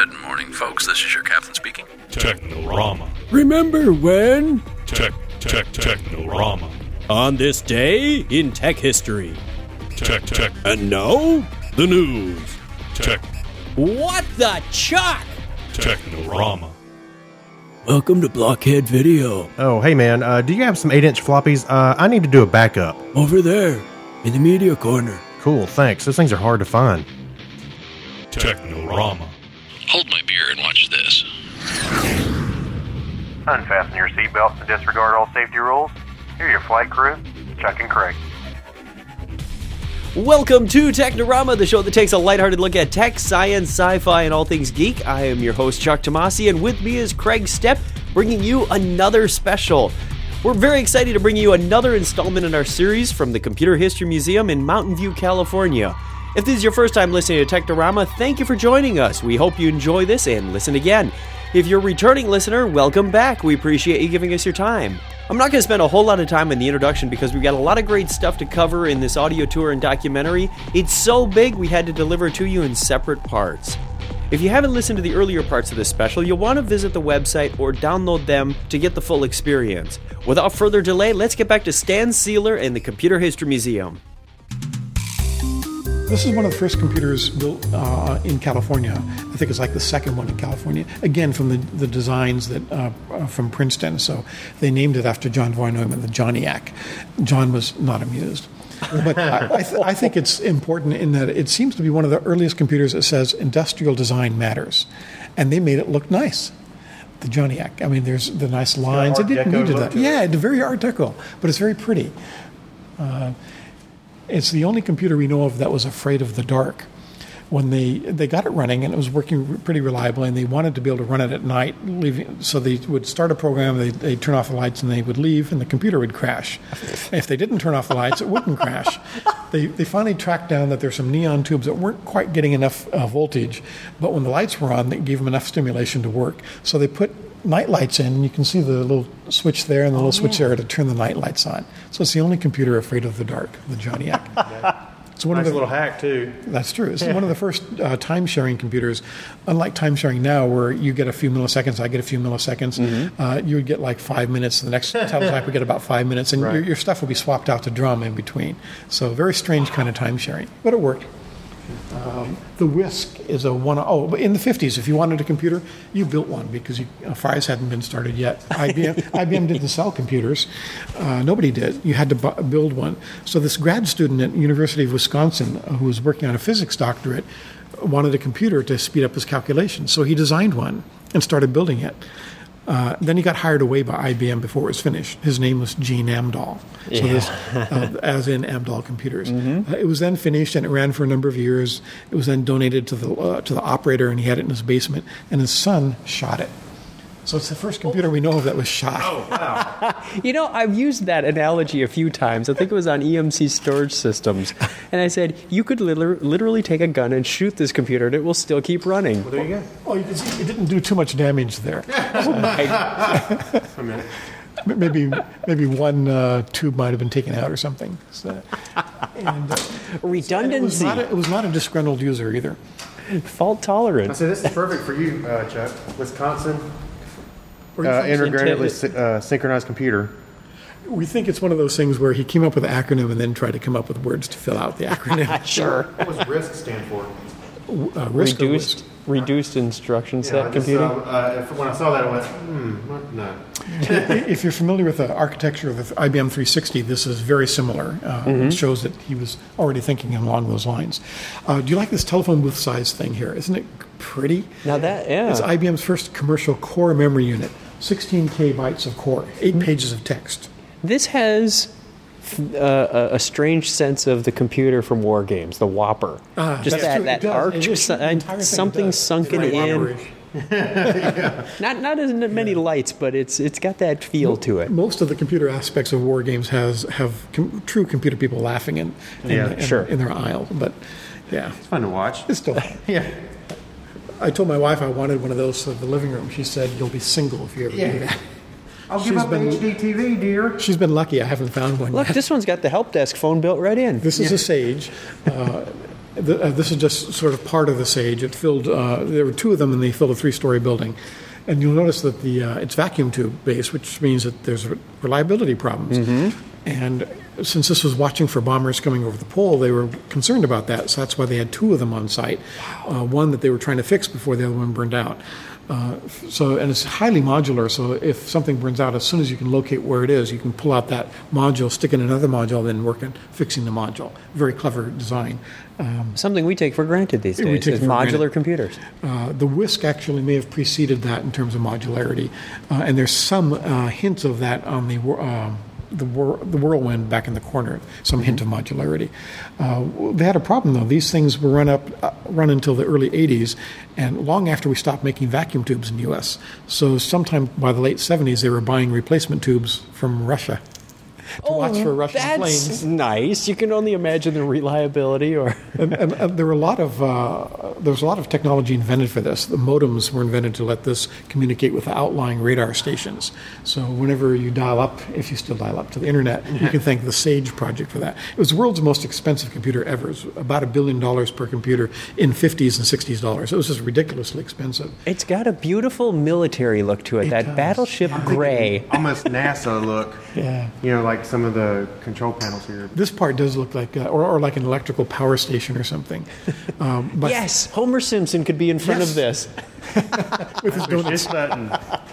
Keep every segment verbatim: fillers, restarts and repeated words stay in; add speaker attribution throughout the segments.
Speaker 1: Good morning, folks. This is your captain speaking.
Speaker 2: Technorama.
Speaker 3: Remember when?
Speaker 2: Tech, tech, Technorama.
Speaker 3: On this day in tech history.
Speaker 2: Tech, tech,
Speaker 3: And now, the news.
Speaker 2: tech,
Speaker 3: What the chuck?
Speaker 2: Technorama.
Speaker 3: Welcome to Blockhead Video.
Speaker 4: Oh, hey man, uh, do you have some eight inch floppies? Uh, I need to do a backup.
Speaker 3: Over there, in the media corner.
Speaker 4: Cool, thanks. Those things are hard to find.
Speaker 2: Technorama.
Speaker 1: Hold my beer and watch this.
Speaker 5: Unfasten your seatbelts and disregard all safety rules. Here are your flight crew, Chuck and Craig.
Speaker 6: Welcome to Technorama, the show that takes a lighthearted look at tech, science, sci-fi, and all things geek. I am your host, Chuck Tomasi, and with me is Craig Stepp, bringing you another special. We're very excited to bring you another installment in our series from the Computer History Museum in Mountain View, California. If this is your first time listening to Technorama, thank you for joining us. We hope you enjoy this and listen again. If you're a returning listener, welcome back. We appreciate you giving us your time. I'm not going to spend a whole lot of time in the introduction because we've got a lot of great stuff to cover in this audio tour and documentary. It's so big we had to deliver it to you in separate parts. If you haven't listened to the earlier parts of this special, you'll want to visit the website or download them to get the full experience. Without further delay, let's get back to Stan Sealer and the Computer History Museum.
Speaker 7: This is one of the first computers built uh, in California. I think it's like the second one in California. Again, from the, the designs that uh, from Princeton. So they named it after John von Neumann, the Johnniac. John was not amused. But I, I, th- I think it's important in that it seems to be one of the earliest computers that says industrial design matters. And they made it look nice. The Johnniac. I mean, there's the nice lines. It didn't need that. Yeah, it's very Art Deco, but it's very pretty. Uh, It's the only computer we know of that was afraid of the dark. When they, they got it running, and it was working pretty reliably, and they wanted to be able to run it at night, leaving, so they would start a program, they'd, they'd turn off the lights, and they would leave, and the computer would crash. If they didn't turn off the lights, it wouldn't crash. They, they finally tracked down that there's some neon tubes that weren't quite getting enough uh, voltage, but when the lights were on, they gave them enough stimulation to work. So they put night lights in, and you can see the little switch there and the little oh, switch yeah. there to turn the night lights on. So it's the only computer afraid of the dark, the Johnniac.
Speaker 4: Yeah.
Speaker 7: It's one
Speaker 4: nice
Speaker 7: of the,
Speaker 4: little hack, too.
Speaker 7: That's true. It's
Speaker 4: yeah.
Speaker 7: one of the first uh, time-sharing computers. Unlike time-sharing now, where you get a few milliseconds, I get a few milliseconds, mm-hmm. uh, you would get like five minutes. The next teletype would get about five minutes, and right. your, your stuff would be swapped out to drum in between. So very strange kind of time-sharing, but it worked. Um, the Whisk is a one. Oh, but in the fifties, if you wanted a computer, you built one because you, uh, fires hadn't been started yet. I B M, I B M didn't sell computers. Uh, nobody did. You had to bu- build one. So this grad student at University of Wisconsin, uh, who was working on a physics doctorate, wanted a computer to speed up his calculations. So he designed one and started building it. Uh, then he got hired away by I B M before it was finished. His name was Gene Amdahl, so
Speaker 6: yeah.
Speaker 7: this, uh, as in Amdahl Computers.
Speaker 6: Mm-hmm.
Speaker 7: Uh, it was then finished, and it ran for a number of years. It was then donated to the uh, to the operator, and he had it in his basement. And his son shot it. So it's the first computer we know of that was shot.
Speaker 4: Oh, wow.
Speaker 6: You know, I've used that analogy a few times. I think it was on E M C Storage Systems. And I said, you could liter- literally take a gun and shoot this computer, and it will still keep running.
Speaker 4: Well, there you go.
Speaker 7: Oh, you can see it didn't do too much damage there.
Speaker 4: A minute.
Speaker 7: maybe maybe one uh, tube might have been taken out or something. So, and, uh,
Speaker 6: Redundancy.
Speaker 7: and it, was not a, it was not a disgruntled user either.
Speaker 6: Fault tolerant.
Speaker 4: I say this is perfect for you, uh, Chuck. Wisconsin.
Speaker 7: Or you
Speaker 4: Uh,
Speaker 7: from-
Speaker 4: integratively sy- uh, synchronized computer.
Speaker 7: We think it's one of those things where he came up with an acronym and then tried to come up with words to fill out the acronym.
Speaker 6: Sure.
Speaker 4: What does RISC stand for?
Speaker 7: Uh, risk or
Speaker 6: Reduced,
Speaker 7: risk?
Speaker 6: reduced instruction set
Speaker 4: I just,
Speaker 6: computing.
Speaker 4: uh, uh, if, when I saw that, I went, hmm, what? No.
Speaker 7: If you're familiar with the architecture of the I B M three sixty, this is very similar. Uh,
Speaker 6: Mm-hmm.
Speaker 7: It shows that he was already thinking along those lines. Uh, do you like this telephone booth size thing here? Isn't it pretty?
Speaker 6: Now that, yeah.
Speaker 7: It's I B M's first commercial core memory unit. sixteen K bytes of core, eight pages of text.
Speaker 6: This has uh, a, a strange sense of the computer from War Games, the Whopper.
Speaker 7: Ah,
Speaker 6: Just
Speaker 7: that's
Speaker 6: that,
Speaker 7: true. It
Speaker 6: that
Speaker 7: does.
Speaker 6: arch,
Speaker 7: It is-
Speaker 6: su-
Speaker 7: the entire thing
Speaker 6: something
Speaker 7: does.
Speaker 6: sunken
Speaker 7: It's very
Speaker 6: in.
Speaker 7: Whopper-ish.
Speaker 6: Not not as many lights, but it's it's got that feel to it.
Speaker 7: Most of the computer aspects of War Games has have com- true computer people laughing in, in,
Speaker 4: Yeah,
Speaker 7: in,
Speaker 6: sure.
Speaker 7: in their aisle. But yeah,
Speaker 4: It's fun to watch.
Speaker 7: it's still.
Speaker 4: Yeah.
Speaker 7: I told my wife I wanted one of those for the living room. She said, "You'll be single if you ever do that."
Speaker 4: I'll
Speaker 7: She's
Speaker 4: give up
Speaker 7: been-
Speaker 4: H D T V, dear.
Speaker 7: She's been lucky. I haven't found one
Speaker 6: Look,
Speaker 7: yet.
Speaker 6: this one's got the help desk phone built right in.
Speaker 7: This is a Sage. Uh, the, uh, this is just sort of part of the Sage. It filled. Uh, there were two of them, and they filled a three-story building. And you'll notice that the uh, it's vacuum tube based, which means that there's reliability problems. Mm-hmm. And since this was watching for bombers coming over the pole, they were concerned about that. So that's why they had two of them on site. Uh, one that they were trying to fix before the other one burned out. Uh, so and it's highly modular. So if something burns out, as soon as you can locate where it is, you can pull out that module, stick in another module, then work on fixing the module. Very clever design. Um,
Speaker 6: Something we take for granted these days
Speaker 7: we take
Speaker 6: is
Speaker 7: for
Speaker 6: modular
Speaker 7: granted.
Speaker 6: computers.
Speaker 7: Uh, the Whisk actually may have preceded that in terms of modularity, uh, and there's some uh, hint of that on the uh, the, whir- the Whirlwind back in the corner. Some hint of modularity. Uh, they had a problem though. These things were run up, uh, run until the early eighties, and long after we stopped making vacuum tubes in the U S. So sometime by the late seventies, they were buying replacement tubes from Russia to watch for Russian
Speaker 6: That's
Speaker 7: planes.
Speaker 6: nice. You can only imagine the reliability. Or
Speaker 7: and, and, and there were a lot of uh, there was a lot of technology invented for this. The modems were invented to let this communicate with the outlying radar stations. So whenever you dial up, if you still dial up to the internet, you can thank the SAGE project for that. It was the world's most expensive computer ever. It was about a billion dollars per computer in fifties and sixties dollars. It was just ridiculously expensive.
Speaker 6: it's got a beautiful military look to it.
Speaker 7: It
Speaker 6: that
Speaker 7: does.
Speaker 6: battleship gray.
Speaker 8: Almost NASA look.
Speaker 7: Yeah.
Speaker 8: You know, like some of the control panels here.
Speaker 7: This part does look like, uh, or, or like an electrical power station or something. Um, but
Speaker 6: Yes, Homer Simpson could be in front
Speaker 7: Yes.
Speaker 6: of this.
Speaker 7: with his donuts.
Speaker 8: This button.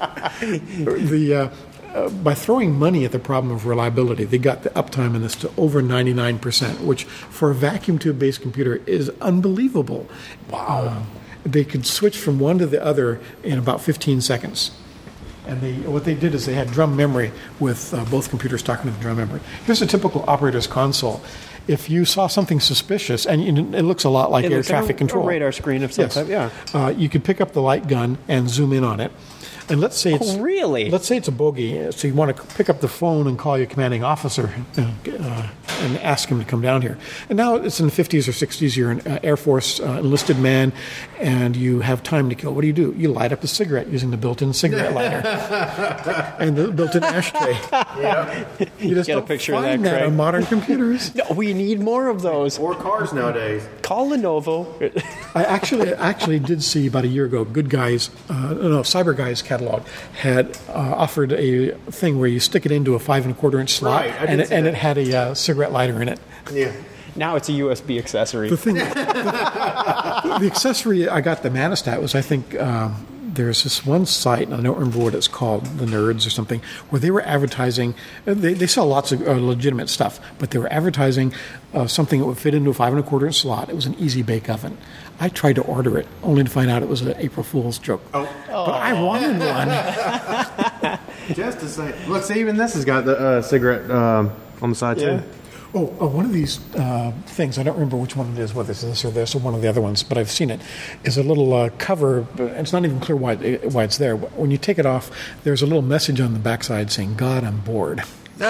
Speaker 7: the uh, uh, by throwing money at the problem of reliability, they got the uptime in this to over ninety-nine percent, which for a vacuum tube based computer is unbelievable. Wow! They could switch from one to the other in about fifteen seconds. And they, what they did is they had drum memory with uh, both computers talking to the drum memory. Here's a typical operator's console. If you saw something suspicious, and you know, it looks a lot like
Speaker 6: It
Speaker 7: air
Speaker 6: looks like
Speaker 7: traffic
Speaker 6: a-
Speaker 7: control,
Speaker 6: a radar screen of some
Speaker 7: Yes.
Speaker 6: type, yeah.
Speaker 7: Uh, you could pick up the light gun and zoom in on it. And let's say it's
Speaker 6: Oh, really?
Speaker 7: Let's say it's a bogey. So you want to pick up the phone and call your commanding officer uh, uh, and ask him to come down here. And now it's in the fifties or sixties. You're an uh, Air Force uh, enlisted man, and you have time to kill. What do you do? You light up a cigarette using the built-in cigarette lighter and the built-in ashtray. You just
Speaker 6: Get a
Speaker 7: don't
Speaker 6: picture of
Speaker 7: find
Speaker 6: that,
Speaker 7: that
Speaker 6: Craig.
Speaker 7: on modern computers.
Speaker 6: No, we need more of those.
Speaker 8: Or cars nowadays.
Speaker 6: Call Lenovo.
Speaker 7: I actually actually did see about a year ago, Good Guys, uh, no, Cyber Guys catalog had uh, offered a thing where you stick it into a five and a quarter inch slot,
Speaker 8: Right, I did
Speaker 7: and, it,
Speaker 8: see
Speaker 7: and
Speaker 8: that.
Speaker 7: it had a uh, cigarette lighter in it.
Speaker 8: Yeah.
Speaker 6: Now it's a U S B accessory.
Speaker 7: The thing, the, the accessory I got the Manistat was, I think, um, there's this one site, and I don't remember what it's called, the Nerds or something, where they were advertising. uh, They, they sell lots of uh, legitimate stuff, but they were advertising uh, something that would fit into a five and a quarter inch slot. It was an easy bake oven. I tried to order it, only to find out it was an April Fool's joke. Oh. But I wanted one.
Speaker 8: Just to say. Look, see, even this has got the uh, cigarette um, on the side, too.
Speaker 7: Oh, oh, one of these uh, things, I don't remember which one it is, whether it's this or this or one of the other ones, but I've seen it, is a little uh, cover. But it's not even clear why, it, why it's there. When you take it off, there's a little message on the backside saying, God, I'm bored.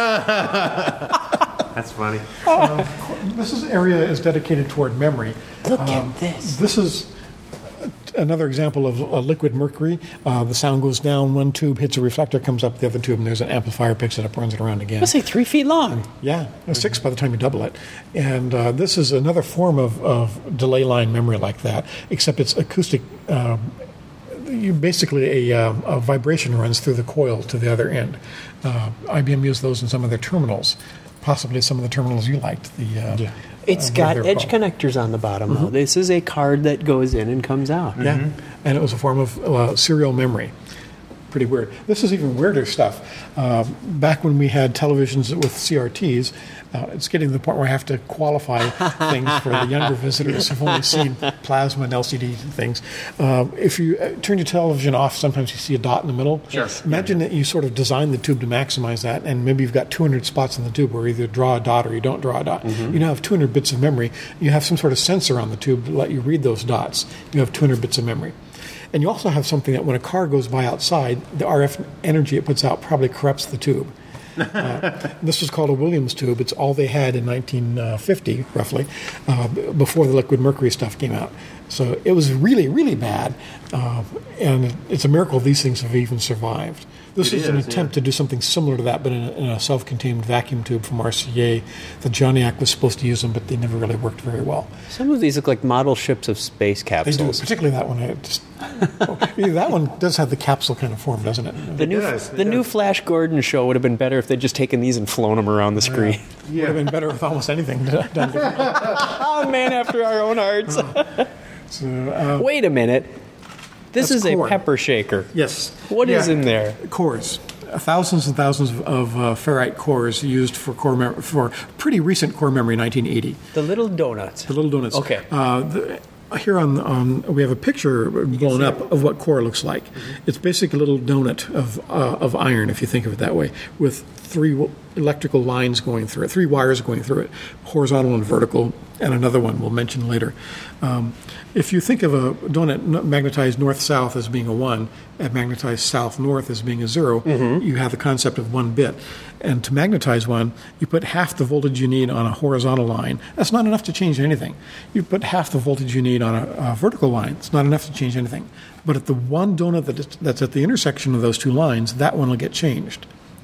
Speaker 8: That's funny.
Speaker 7: Uh, this is area is dedicated toward memory.
Speaker 6: Look
Speaker 7: Um,
Speaker 6: at this.
Speaker 7: This is another example of uh, liquid mercury. Uh, the sound goes down, one tube hits a reflector, comes up the other tube, and there's an amplifier, picks it up, runs it around again.
Speaker 6: Let's say three feet long.
Speaker 7: Yeah, it's six by the time you double it. And uh, this is another form of, of delay line memory like that, except it's acoustic. Uh, you basically, a, uh, a vibration runs through the coil to the other end. Uh, I B M used those in some of their terminals, possibly some of the terminals you liked. The uh, yeah.
Speaker 6: It's
Speaker 7: uh,
Speaker 6: got
Speaker 7: what they're
Speaker 6: edge
Speaker 7: called.
Speaker 6: connectors on the bottom, though. This is a card that goes in and comes out.
Speaker 7: Yeah, and it was a form of uh, serial memory. Pretty weird. This is even weirder stuff. Uh, back when we had televisions with C R Ts, uh, it's getting to the point where I have to qualify things for the younger visitors who've only seen plasma and L C D things. Uh, if you uh, turn your television off, sometimes you see a dot in the middle.
Speaker 8: Sure.
Speaker 7: Imagine that you sort of design the tube to maximize that, and maybe you've got two hundred spots in the tube where you either draw a dot or you don't draw a dot. You now have two hundred bits of memory. You have some sort of sensor on the tube to let you read those dots. You have two hundred bits of memory. And you also have something that when a car goes by outside, the R F energy it puts out probably corrupts the tube. Uh, this was called a Williams tube. It's all they had in nineteen fifty, roughly, uh, b- before the liquid mercury stuff came out. So it was really, really bad, uh, and it's a miracle these things have even survived. This
Speaker 8: It
Speaker 7: is an
Speaker 8: is,
Speaker 7: attempt
Speaker 8: yeah.
Speaker 7: to do something similar to that, but in a, in a self-contained vacuum tube from R C A. The Johnny-Ac was supposed to use them, but they never really worked very well.
Speaker 6: Some of these look like model ships of space
Speaker 7: They
Speaker 6: capsules.
Speaker 7: do, particularly that one. I just, oh, yeah, that one does have the capsule kind of form, doesn't it?
Speaker 6: The new
Speaker 8: does, it
Speaker 6: the new
Speaker 8: does.
Speaker 6: Flash Gordon show would have been better if they'd just taken these and flown them around the screen.
Speaker 7: Would have been better with almost anything done differently.
Speaker 6: Oh, man after our own hearts.
Speaker 7: So, uh,
Speaker 6: Wait a minute. This
Speaker 7: That's
Speaker 6: is
Speaker 7: core.
Speaker 6: a pepper shaker.
Speaker 7: yes.
Speaker 6: What is
Speaker 7: Yeah.
Speaker 6: in there?
Speaker 7: Cores. Thousands and thousands of, of uh, ferrite cores used for core mem- for pretty recent core memory, nineteen eighty.
Speaker 6: The little donuts.
Speaker 7: The little donuts.
Speaker 6: Okay.
Speaker 7: Uh, the, here on, on we have a picture blown up of what core looks like. It's basically a little donut of uh, of iron, if you think of it that way, with three w- electrical lines going through it, three wires going through it, horizontal and vertical, and another one we'll mention later. Um, if you think of a donut n- magnetized north-south as being a one, and magnetized south-north as being a zero, you have the concept of one bit. And to magnetize one, you put half the voltage you need on a horizontal line. That's not enough to change anything. You put half the voltage you need on a, a vertical line. It's not enough to change anything. But at the one donut that is, that's at the intersection of those two lines, that one will get changed.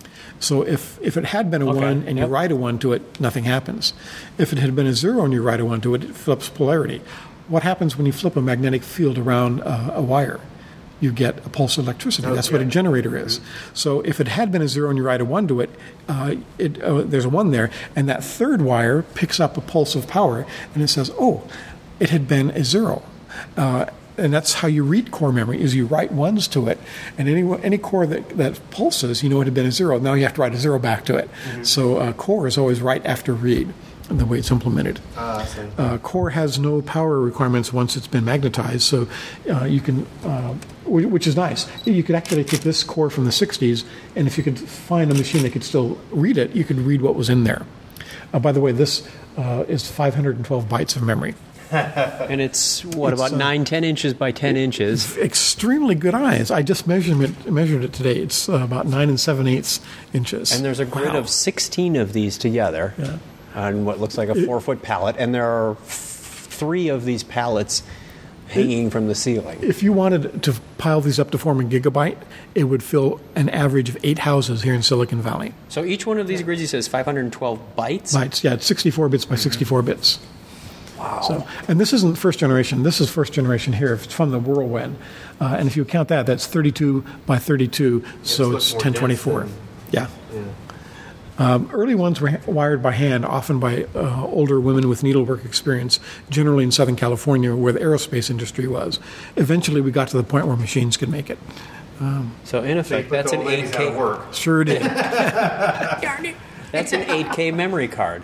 Speaker 7: So if, if it had been a
Speaker 6: Okay,
Speaker 7: one and you
Speaker 6: yep.
Speaker 7: write a one to it, nothing happens. If it had been a zero and you write a one to it, it flips polarity. What happens when you flip a magnetic field around uh, a wire? You get a pulse of electricity. That's what a generator is. So if it had been a zero and you write a one to it, uh, it uh, there's a one there, and that third wire picks up a pulse of power, and it says, oh, it had been a zero. Uh, and that's how you read core memory, is you write ones to it, and any any core that, that pulses, you know it had been a zero. Now you have to write a zero back to it. So uh, core is always write after read, the way it's implemented. Uh, core has no power requirements once it's been magnetized, so uh, you can, uh, wh- which is nice. You could actually take this core from the sixties, and if you could find a machine that could still read it, you could read what was in there. Uh, by the way, this uh, is five hundred twelve bytes of memory.
Speaker 6: And it's, what,
Speaker 7: It's,
Speaker 6: about
Speaker 7: uh,
Speaker 6: nine, ten inches by ten inches?
Speaker 7: Extremely good eyes. I just measured it, measured it today. It's uh, about nine and seven eighths inches.
Speaker 6: And there's a grid
Speaker 7: Wow.
Speaker 6: of sixteen of these together
Speaker 7: Yeah.
Speaker 6: on what looks like a four-foot pallet, and there are f- three of these pallets hanging from the ceiling.
Speaker 7: If you wanted to pile these up to form a gigabyte, it would fill an average of eight houses here in Silicon Valley.
Speaker 6: So each one of these grids, he says five hundred twelve bytes?
Speaker 7: Bytes, yeah, it's sixty-four bits by sixty-four bits. Wow. So, and this isn't first generation. This is first generation here. It's from the Whirlwind. Uh, and if you count that, that's thirty-two by thirty-two, so
Speaker 8: it
Speaker 7: it's
Speaker 8: looks more
Speaker 7: ten
Speaker 8: dense
Speaker 7: twenty-four.
Speaker 8: than-
Speaker 7: Yeah. Um, early ones were ha- wired by hand, often by uh, older women with needlework experience, generally in Southern California, where the aerospace industry was. Eventually, we got to the point where machines could make it.
Speaker 6: So in effect, that's an eight K.
Speaker 8: work.
Speaker 7: Sure did.
Speaker 6: That's an eight K memory card.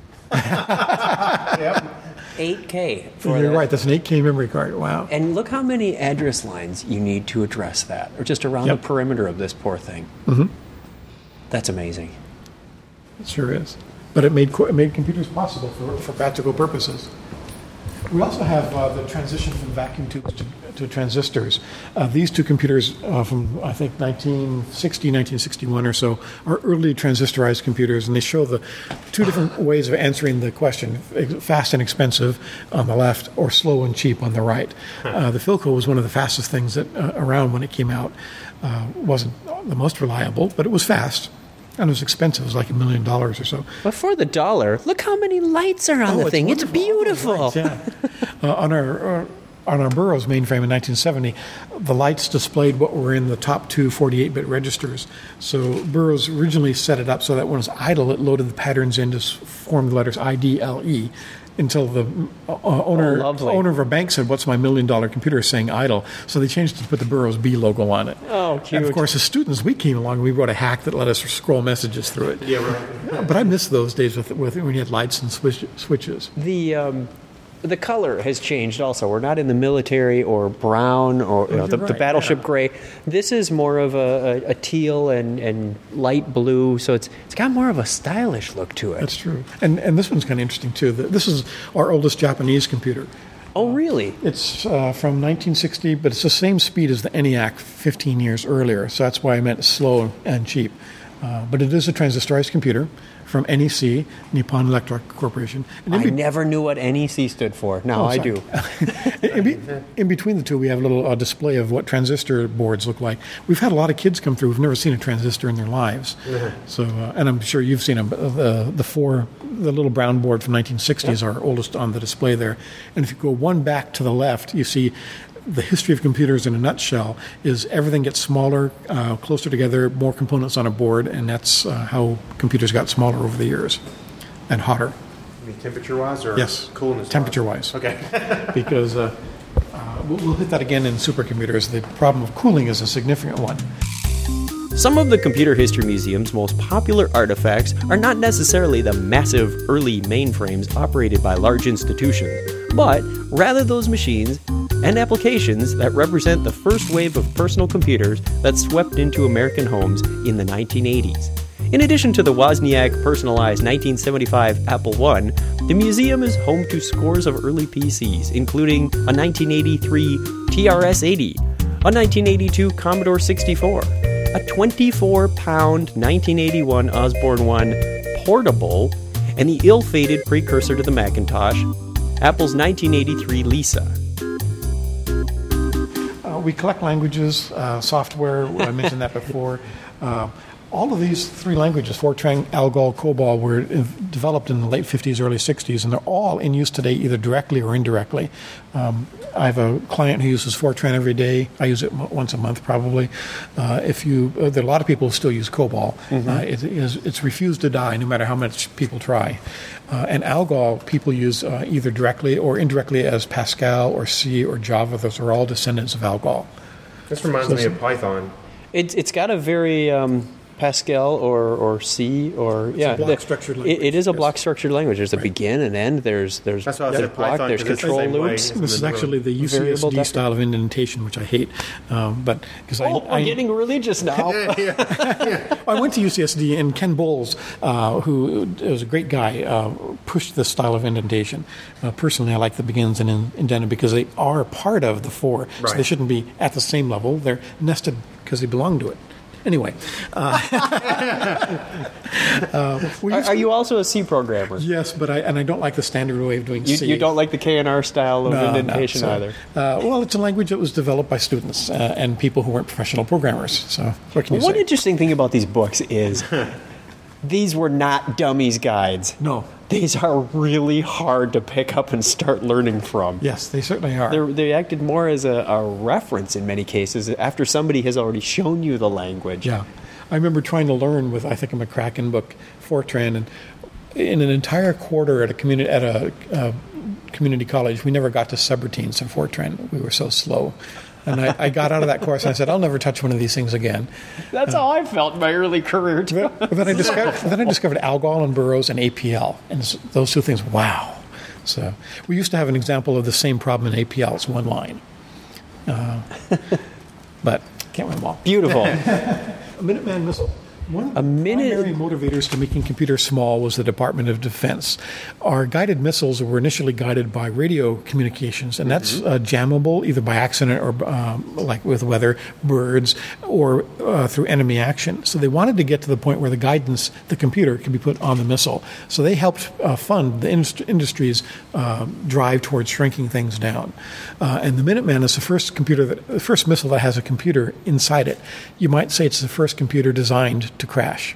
Speaker 6: eight K for
Speaker 7: You're
Speaker 6: that.
Speaker 7: right. That's an eight K memory card. Wow.
Speaker 6: And look how many address lines you need to address that, or just around
Speaker 7: Yep.
Speaker 6: the perimeter of this poor thing. Mm-hmm. That's amazing.
Speaker 7: It sure is. But it made co- it made computers possible for, for practical purposes. We also have uh, the transition from vacuum tubes to, to transistors. Uh, these two computers uh, from, I think, nineteen sixty, nineteen sixty-one or so, are early transistorized computers, and they show the two different ways of answering the question, fast and expensive on the left, or slow and cheap on the right. Uh, the Philco was one of the fastest things that uh, around when it came out. Uh, wasn't the most reliable, but it was fast. And it was expensive. It was like a million dollars or so.
Speaker 6: But for the dollar, look how many lights are on
Speaker 7: Oh,
Speaker 6: the thing. It's
Speaker 7: wonderful.
Speaker 6: beautiful.
Speaker 7: Right, yeah. uh, on our uh, on our Burroughs mainframe in nineteen seventy, the lights displayed what were in the top two forty-eight bit registers. So Burroughs originally set it up so that when it was idle, it loaded the patterns in to s- form the letters I, D, L, E. Until the uh, owner
Speaker 6: Oh, lovely.
Speaker 7: owner of a bank said, "What's my million dollar computer saying idle?" So they changed it to put the Burroughs B logo on it.
Speaker 6: Oh,
Speaker 7: And
Speaker 6: cute.
Speaker 7: of course, as students, we came along and we wrote a hack that let us scroll messages through it.
Speaker 8: Yeah, right.
Speaker 7: But I miss those days with, with when you had lights and switch, switches.
Speaker 6: The um, the color has changed also. We're not in the military or brown or you know, the,
Speaker 7: you're
Speaker 6: the
Speaker 7: right,
Speaker 6: battleship
Speaker 7: yeah.
Speaker 6: gray. This is more of a, a, a teal and, and light blue, so it's it's got more of a stylish look to it.
Speaker 7: That's true. And and this one's kind of interesting too. The- This is our oldest Japanese computer.
Speaker 6: Oh, really?
Speaker 7: It's uh, from nineteen sixty, but it's the same speed as the ENIAC fifteen years earlier. So that's why I meant slow and cheap. Uh, but it is a transistorized computer from N E C, Nippon Electric Corporation. And in
Speaker 6: I
Speaker 7: be-
Speaker 6: never knew what N E C stood for. Now
Speaker 7: Oh,
Speaker 6: I
Speaker 7: sorry.
Speaker 6: do.
Speaker 7: in, be- in between the two, we have a little uh, display of what transistor boards look like. We've had a lot of kids come through who've never seen a transistor in their lives. So, uh, and I'm sure you've seen them. But the the four, the little brown board from nineteen sixty is our oldest on the display there. And if you go one back to the left, you see the history of computers in a nutshell is everything gets smaller, uh, closer together, more components on a board, and that's uh, how computers got smaller over the years and hotter.
Speaker 8: I mean, temperature-wise or
Speaker 7: Yes,
Speaker 8: coolness?
Speaker 7: temperature-wise.
Speaker 8: Okay.
Speaker 7: Because uh, uh, we'll, we'll hit that again in supercomputers. The problem of cooling is a significant one.
Speaker 6: Some of the Computer History Museum's most popular artifacts are not necessarily the massive early mainframes operated by large institutions, but rather those machines and applications that represent the first wave of personal computers that swept into American homes in the nineteen eighties. In addition to the Wozniak personalized nineteen seventy-five Apple one, the museum is home to scores of early P Cs, including a nineteen eighty-three T R S eighty, a nineteen eighty-two Commodore sixty-four, a twenty-four pound nineteen eighty-one Osborne one portable, and the ill-fated precursor to the Macintosh, Apple's nineteen eighty-three Lisa.
Speaker 7: Uh, we collect languages, uh, software, I mentioned that before. Uh, all of these three languages, Fortran, Algol, COBOL, were uh, developed in the late fifties, early sixties, and they're all in use today either directly or indirectly. Um, I have a client who uses Fortran every day. I use it m- once a month, probably. Uh, if you, uh, there are a lot of people who still use COBOL. Mm-hmm. Uh, it is, it's refused to die, no matter how much people try. Uh, and Algol, people use uh, either directly or indirectly as Pascal or C or Java. Those are all descendants of Algol.
Speaker 8: This reminds
Speaker 7: So
Speaker 8: me
Speaker 7: it's-
Speaker 8: of Python.
Speaker 6: It, it's got a very um, Pascal or, or C or yeah,
Speaker 7: block
Speaker 6: the-
Speaker 7: structured
Speaker 6: it-
Speaker 7: language,
Speaker 6: it is a
Speaker 7: yes.
Speaker 6: block structured language. There's a begin and end. There's there's
Speaker 8: That's why I
Speaker 6: there's
Speaker 8: said
Speaker 6: block.
Speaker 8: Python,
Speaker 6: There's
Speaker 8: 'cause it's the
Speaker 6: control
Speaker 8: same way.
Speaker 6: loops.
Speaker 7: This is actually the U C S
Speaker 6: Variable
Speaker 7: D
Speaker 6: def-
Speaker 7: style of indentation, which I hate. Um, but because
Speaker 6: Oh,
Speaker 7: I,
Speaker 6: we're
Speaker 7: I,
Speaker 6: getting religious now.
Speaker 7: I went to U C S D, and Ken Bowles, uh, who was a great guy, uh, pushed this style of indentation. Uh, personally, I like the begins and in, indented because they are part of the four, so
Speaker 8: Right.
Speaker 7: they shouldn't be at the same level. They're nested because they belong to it. Anyway, uh, uh, we
Speaker 6: Are,
Speaker 7: used
Speaker 6: are
Speaker 7: to-
Speaker 6: you also a C programmer?
Speaker 7: Yes, but I and I don't like the standard way of doing
Speaker 6: You,
Speaker 7: C.
Speaker 6: you don't like the K and R style of
Speaker 7: No, no,
Speaker 6: indentation
Speaker 7: so,
Speaker 6: either.
Speaker 7: Uh, well, it's a language that was developed by students uh, and people who weren't professional programmers. So what can you
Speaker 6: One
Speaker 7: say?
Speaker 6: interesting thing about these books is these were not dummies guides.
Speaker 7: No.
Speaker 6: These are really hard to pick up and start learning from.
Speaker 7: Yes, they certainly are.
Speaker 6: They're, they acted more as a, a reference in many cases after somebody has already shown you the language.
Speaker 7: Yeah. I remember trying to learn with, I think, a McCracken book, Fortran, and in an entire quarter at a community at a uh, community college, we never got to subroutines in Fortran. We were so slow. And I, I got out of that course and I said, I'll never touch one of these things again.
Speaker 6: That's how I felt in my early career, too.
Speaker 7: But then I discovered, then I discovered Algol and Burroughs and A P L. And s- those two things, wow. So we used to have an example of the same problem in A P L. It's one line. Uh, but can't win them all.
Speaker 6: Beautiful.
Speaker 7: A Minuteman missile. One of the
Speaker 6: A minute-
Speaker 7: primary motivators to making computers small was the Department of Defense. Our guided missiles were initially guided by radio communications, and that's uh, jammable either by accident or um, like with weather, birds, or uh, through enemy action. So they wanted to get to the point where the guidance, the computer, could be put on the missile. So they helped uh, fund the indust- industry's uh, drive towards shrinking things down. Uh, and the Minuteman is the first computer, that, the first missile that has a computer inside it. You might say it's the first computer designed to crash.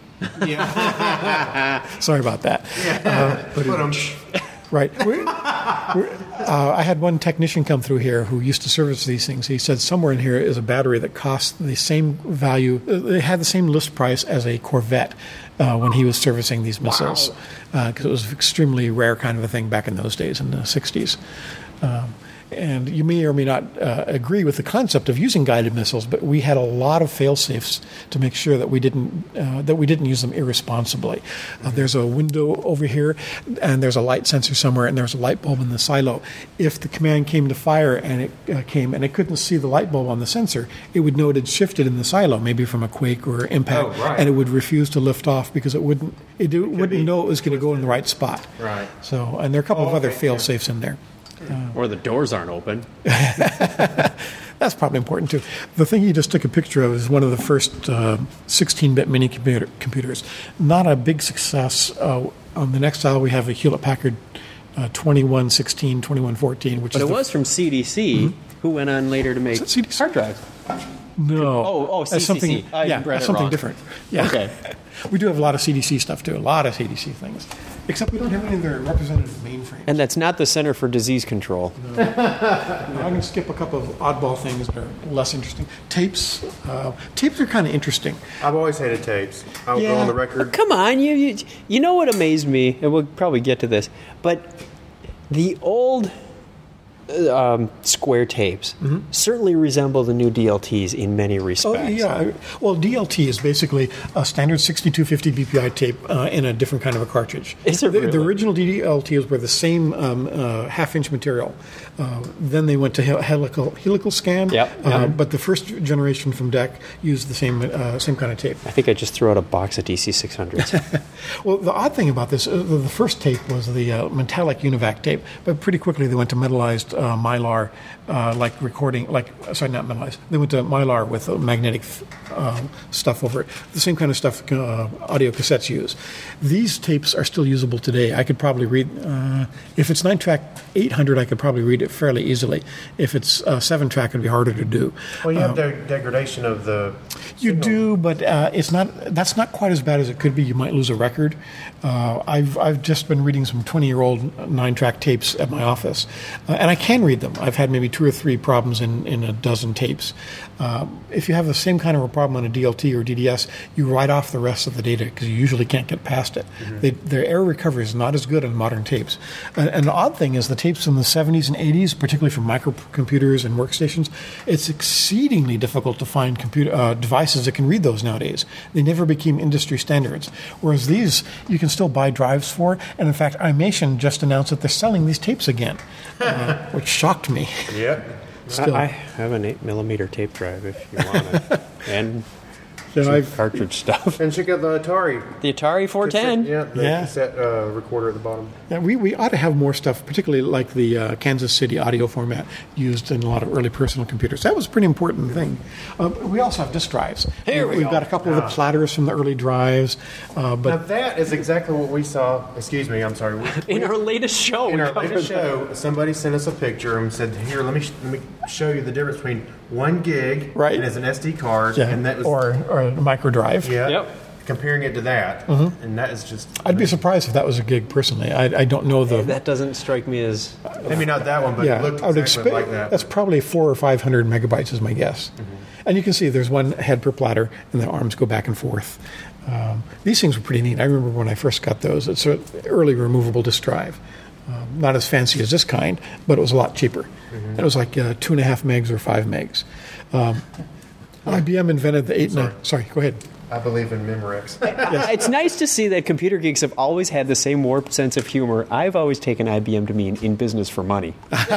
Speaker 7: Yeah. Sorry about that. Uh, but it- right. We're, we're, uh, I had one technician come through here who used to service these things. He said somewhere in here is a battery that costs the same value. Uh, they had the same list price as a Corvette uh, when he was servicing these missiles, because uh, it was an extremely rare kind of a thing back in those days in the sixties. Um, And you may or may not uh, agree with the concept of using guided missiles, but we had a lot of fail-safes to make sure that we didn't uh, that we didn't use them irresponsibly. Uh, there's a window over here, and there's a light sensor somewhere, and there's a light bulb in the silo. If the command came to fire and it uh, came and it couldn't see the light bulb on the sensor, it would know it had shifted in the silo, maybe from a quake or impact,
Speaker 8: Oh, right.
Speaker 7: and it would refuse to lift off because it wouldn't it, wouldn't
Speaker 8: be
Speaker 7: know it was going to go in the right spot.
Speaker 8: Right.
Speaker 7: So, and there are a couple
Speaker 8: Oh,
Speaker 7: of other
Speaker 8: okay,
Speaker 7: fail-safes in there.
Speaker 6: Or the doors aren't open.
Speaker 7: That's probably important too. The thing you just took a picture of is one of the first uh, sixteen-bit mini computer, computers. Not a big success. Uh, on the next aisle, we have a Hewlett-Packard uh, twenty-one sixteen, twenty-one fourteen, which
Speaker 6: But
Speaker 7: is
Speaker 6: it
Speaker 7: the,
Speaker 6: was from C D C, mm-hmm. who went on later to make
Speaker 7: Is it C D C?
Speaker 6: hard drives.
Speaker 7: No.
Speaker 6: Oh, oh,
Speaker 7: That's
Speaker 6: C C C.
Speaker 7: something,
Speaker 6: I
Speaker 7: yeah,
Speaker 6: read
Speaker 7: that's
Speaker 6: it
Speaker 7: something
Speaker 6: wrong.
Speaker 7: different. Yeah.
Speaker 6: Okay.
Speaker 7: We do have a lot of C D C stuff too. A lot of C D C things, except we don't have any of their representative mainframes.
Speaker 6: And that's not the Center for Disease Control.
Speaker 7: No. I'm going to skip a couple of oddball things that are less interesting. Tapes. Uh, tapes are kind of interesting.
Speaker 8: I've always hated tapes. I'll
Speaker 7: Yeah.
Speaker 8: go on the record.
Speaker 6: Come on, you, you you know what amazed me, and we'll probably get to this, but the old uh, um, square tapes mm-hmm. certainly resemble the new D L Ts in many respects.
Speaker 7: Oh, yeah. Well, D L T is basically a standard sixty-two fifty B P I tape uh, in a different kind of a cartridge.
Speaker 6: Is it
Speaker 7: the,
Speaker 6: really?
Speaker 7: the original D L Ts were the same um, uh, half-inch material. Uh, then they went to hel- helical helical scan.
Speaker 6: Yep.
Speaker 7: Uh,
Speaker 6: Yep.
Speaker 7: But the first generation from D E C used the same uh, same kind of tape.
Speaker 6: I think I just threw out a box of D C six hundreds.
Speaker 7: Well, the odd thing about this, uh, the, the first tape was the uh, metallic Univac tape, but pretty quickly they went to metallized uh, Mylar, uh, like recording, like, sorry, not metallized. They went to Mylar with uh, magnetic uh, stuff over it. The same kind of stuff uh, audio cassettes use. These tapes are still usable today. I could probably read, uh, if it's nine track eight hundred, I could probably read it fairly easily. If it's uh, seven track, it'd be harder to do.
Speaker 8: Well, you have
Speaker 7: Um,
Speaker 8: the degradation of the.
Speaker 7: You
Speaker 8: signal.
Speaker 7: do, but uh, it's not. That's not quite as bad as it could be. You might lose a record. Uh, I've I've just been reading some twenty-year-old nine-track tapes at my office, uh, and I can read them. I've had maybe two or three problems in, in a dozen tapes. Um, if you have the same kind of a problem on a D L T or D D S, you write off the rest of the data because you usually can't get past it. Mm-hmm. They, their error recovery is not as good on modern tapes. Uh, and the odd thing is the tapes in the seventies and eighties, particularly for microcomputers and workstations, it's exceedingly difficult to find computer uh, devices that can read those nowadays. They never became industry standards. Whereas these, you can still buy drives for. And in fact, iMation just announced that they're selling these tapes again, uh, which shocked me.
Speaker 8: Yep.
Speaker 7: Still.
Speaker 6: I, I have an eight millimeter tape drive if you want it, and
Speaker 7: You know,
Speaker 6: some
Speaker 7: I've-
Speaker 6: cartridge stuff.
Speaker 8: And check out the Atari.
Speaker 6: The Atari four ten.
Speaker 8: Cassette, yeah, the
Speaker 7: Yeah.
Speaker 8: cassette uh, recorder at the bottom.
Speaker 7: Yeah, we, we ought to have more stuff, particularly like the uh, Kansas City audio format used in a lot of early personal computers. That was a pretty important thing. Uh, we also have disk drives.
Speaker 6: Here we
Speaker 7: We've
Speaker 6: go.
Speaker 7: got a couple of the platters from the early drives, uh,
Speaker 8: Now
Speaker 7: but
Speaker 8: that is exactly what we saw. Excuse me, I'm sorry. We,
Speaker 6: In our latest show,
Speaker 8: in
Speaker 6: we
Speaker 8: our
Speaker 6: covered
Speaker 8: latest
Speaker 6: that.
Speaker 8: show, somebody sent us a picture and said, "Here, let me sh- let me show you the difference between one gig
Speaker 7: Right.
Speaker 8: and as an S D card,
Speaker 7: yeah,
Speaker 8: and that was
Speaker 7: or, or a micro drive.
Speaker 8: yeah,
Speaker 6: Yep.
Speaker 8: comparing it to that, and that is just
Speaker 7: I'd be surprised if that was a gig personally. I, I don't know the.
Speaker 6: That doesn't strike me as.
Speaker 8: maybe not that one, but
Speaker 7: yeah,
Speaker 8: it looked
Speaker 7: I would
Speaker 8: exactly
Speaker 7: expect
Speaker 8: like that.
Speaker 7: that's probably four or five hundred megabytes is my guess. And you can see there's one head per platter, and the arms go back and forth. Um, these things were pretty neat. I remember when I first got those. It's an early removable disk drive. Um, not as fancy as this kind, but it was a lot cheaper. And it was like uh, two and a half megs or five megs. Um, I B M invented the eight. Sorry. No, sorry, go ahead.
Speaker 8: I believe in Memorex.
Speaker 6: It's nice to see that computer geeks have always had the same warped sense of humor. I've always taken I B M to mean in business for money.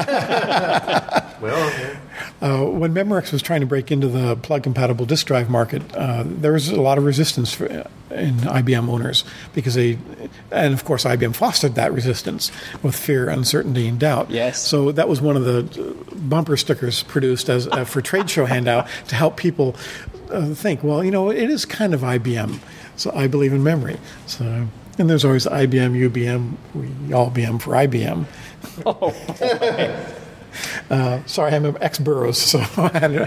Speaker 8: Well, okay.
Speaker 7: Uh, when Memorex was trying to break into the plug-compatible disk drive market, uh, there was a lot of resistance for, in I B M owners because they, and of course I B M fostered that resistance with fear, uncertainty, and doubt.
Speaker 6: Yes.
Speaker 7: So that was one of the bumper stickers produced as uh, for trade show handout to help people uh, think, well, you know, it is kind of I B M, so I believe in memory. So. And there's always I B M, U B M, we all B M for I B M.
Speaker 6: Oh, boy.
Speaker 7: Uh, sorry, I'm an ex-Burroughs, so I had to-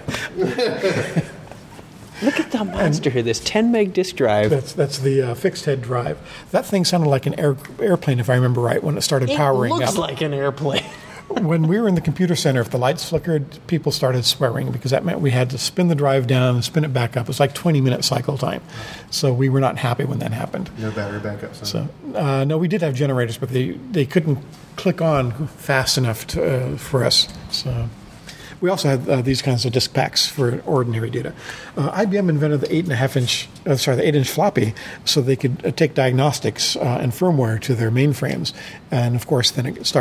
Speaker 6: Look at the monster here, this ten meg disk drive.
Speaker 7: That's that's the uh, fixed head drive. That thing sounded like an air, airplane, if I remember right, when it started
Speaker 6: It
Speaker 7: powering
Speaker 6: looks
Speaker 7: up.
Speaker 6: like an airplane.
Speaker 7: When we were in the computer center, if the lights flickered, people started swearing because that meant we had to spin the drive down and spin it back up. It was like twenty minute cycle time. So we were not happy when that happened.
Speaker 8: No battery backup.
Speaker 7: So uh, no, we did have generators, but they, they couldn't click on fast enough to, uh, for us. So we also had uh, these kinds of disk packs for ordinary data. Uh, I B M invented the eight and a half inch, uh, sorry, the eight inch floppy, so they could uh, take diagnostics uh, and firmware to their mainframes. And of course, then it started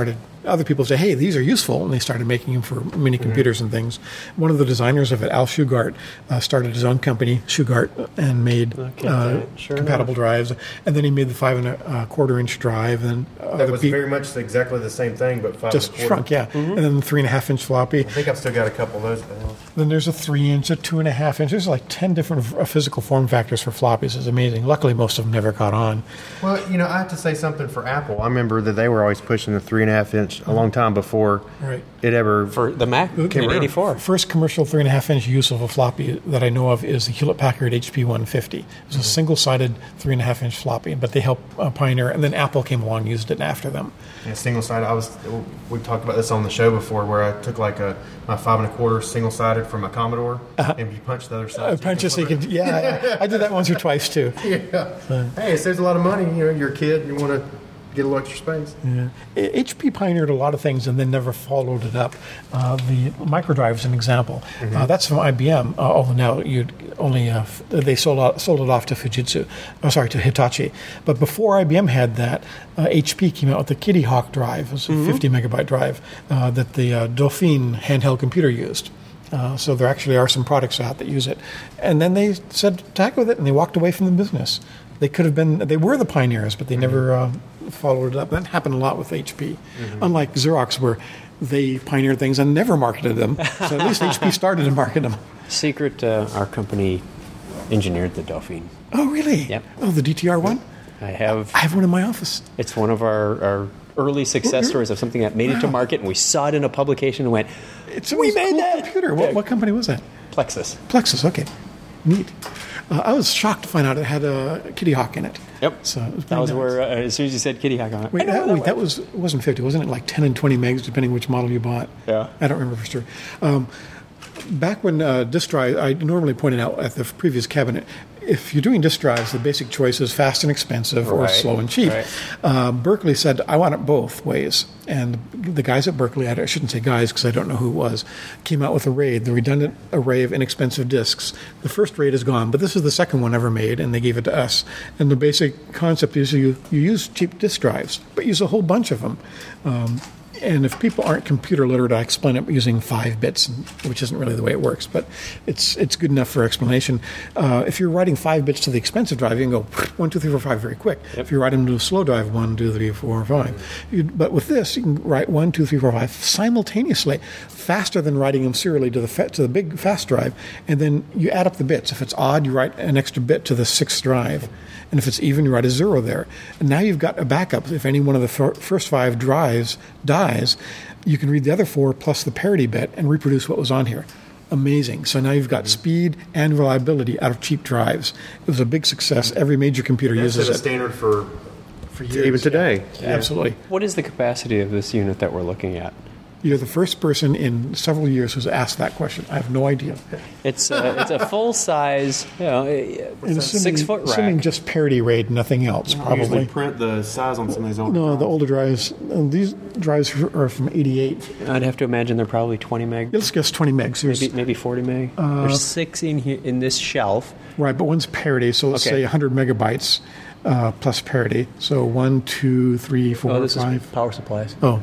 Speaker 7: other people say, hey, these are useful, and they started making them for mini computers and things. One of the designers of it, Al Shugart, uh, started his own company, Shugart, and made
Speaker 6: Okay,
Speaker 7: uh,
Speaker 6: sure
Speaker 7: compatible drives. And then he made the five and a uh, quarter inch drive. And uh,
Speaker 8: That was very much exactly the same thing, but five
Speaker 7: just
Speaker 8: and a quarter.
Speaker 7: shrunk, yeah. And then the three and a half inch floppy.
Speaker 8: I think I've still got a couple of those. Now.
Speaker 7: Then there's a three inch, a two and a half inch. There's like ten different uh, physical form factors for floppies. It's amazing. Luckily, most of them never caught on.
Speaker 8: Well, you know, I have to say something for Apple. I remember that they were always pushing the three and a half inch a long time before
Speaker 7: Right.
Speaker 8: it ever.
Speaker 6: For the Mac in
Speaker 8: around.
Speaker 6: eighty-four.
Speaker 7: First commercial three and a half inch use of a floppy that I know of is the Hewlett Packard H P one fifty. It was a single sided three and a half inch floppy, but they helped uh, pioneer, and then Apple came along and used it after them.
Speaker 8: Yeah, single sided. I was. We talked about this on the show before, where I took like a my five and a quarter single sided from my Commodore, and you punch the other side.
Speaker 7: Uh, punch it so you can, yeah, yeah. I did that once or twice too.
Speaker 8: Yeah. Hey, it saves a lot of money. You know, you're a kid, you want to get a little extra space.
Speaker 7: Yeah. H P pioneered a lot of things and then never followed it up. Uh, the microdrive is an example.
Speaker 8: Mm-hmm.
Speaker 7: Uh, that's from I B M. Uh, although now you only uh, f- they sold out, sold it off to Fujitsu. Oh, sorry, to Hitachi. But before I B M had that, uh, H P came out with the Kitty Hawk drive. It was a
Speaker 8: Mm-hmm.
Speaker 7: fifty megabyte drive uh, that the uh, Dauphine handheld computer used. Uh, so there actually are some products out that use it. And then they said, tack with it, and they walked away from the business. They could have been, they were the pioneers, but they never uh, followed it up. That happened a lot with H P.
Speaker 8: Mm-hmm.
Speaker 7: Unlike Xerox, where they pioneered things and never marketed them. So at least H P started to market them.
Speaker 6: Secret, uh, our company engineered the Dauphine.
Speaker 7: Oh, really?
Speaker 6: Yep.
Speaker 7: Oh, the D T R one?
Speaker 6: I have.
Speaker 7: I have one in my office.
Speaker 6: It's one of our, our early success stories of something that made it to
Speaker 7: Wow.
Speaker 6: market, and we saw it in a publication and went,
Speaker 7: It's a
Speaker 6: We
Speaker 7: cool
Speaker 6: made that!
Speaker 7: computer. What, what company was that?
Speaker 6: Plexus.
Speaker 7: Plexus, okay. Neat. Uh, I was shocked to find out it had a Kitty Hawk in it.
Speaker 6: Yep.
Speaker 7: So it was
Speaker 6: That
Speaker 7: pretty
Speaker 6: was
Speaker 7: nice.
Speaker 6: where, uh, as soon as you said Kitty Hawk, I went,
Speaker 7: Wait,
Speaker 6: I know
Speaker 7: that,
Speaker 6: that
Speaker 7: wait, that
Speaker 6: one.
Speaker 7: was it wasn't fifty, wasn't it? Like ten and twenty megs, depending which model you bought.
Speaker 6: Yeah.
Speaker 7: I don't remember for sure. Um, back when uh, disk drive, I normally pointed out at the previous cabinet, if you're doing disk drives, the basic choice is fast and expensive or
Speaker 6: Right,
Speaker 7: slow and cheap.
Speaker 6: right.
Speaker 7: Uh, Berkeley said, I want it both ways. And the guys at Berkeley, I shouldn't say guys because I don't know who it was, came out with a RAID, the redundant array of inexpensive disks. The first RAID is gone, but this is the second one ever made, and they gave it to us. And the basic concept is you, you use cheap disk drives, but use a whole bunch of them. Um, And if people aren't computer literate, I explain it using five bits, which isn't really the way it works, but it's it's good enough for explanation. Uh, if you're writing five bits to the expensive drive, you can go one, two, three, four, five very quick.
Speaker 6: Yep.
Speaker 7: If you're writing to a slow drive, one, two, three, four, five. You, but with this, you can write one, two, three, four, five simultaneously, faster than writing them serially to the fa- to the big fast drive, and then you add up the bits. If it's odd, you write an extra bit to the sixth drive. And if it's even, you write a zero there. And now you've got a backup. If any one of the fir- first five drives dies, you can read the other four plus the parity bit and reproduce what was on here. Amazing. So now you've got speed and reliability out of cheap drives. It was a big success. Every major computer
Speaker 8: That's
Speaker 7: uses
Speaker 8: a
Speaker 7: it.
Speaker 8: standard for
Speaker 7: For years.
Speaker 8: even today.
Speaker 7: Absolutely.
Speaker 6: What is the capacity of this unit that we're looking at?
Speaker 7: You're the first person in several years who's asked that question. I have no idea.
Speaker 6: It's a, it's a full size, you know,
Speaker 7: And assuming,
Speaker 6: six foot rack.
Speaker 7: assuming just parity RAID, nothing else,
Speaker 8: I usually
Speaker 7: probably.
Speaker 8: print the size on some of these old.
Speaker 7: No, the older drives, uh, these drives are from eighty-eight.
Speaker 6: I'd have to imagine they're probably twenty meg,
Speaker 7: Let's guess twenty megs. Here's,
Speaker 6: maybe maybe forty meg.
Speaker 7: Uh,
Speaker 6: There's six in here in this shelf.
Speaker 7: Right, but one's parity, so let's
Speaker 6: Okay.
Speaker 7: say one hundred megabytes uh, plus parity. So one, two, three, four,
Speaker 6: Oh, this
Speaker 7: five.
Speaker 6: is power supplies.
Speaker 7: Oh,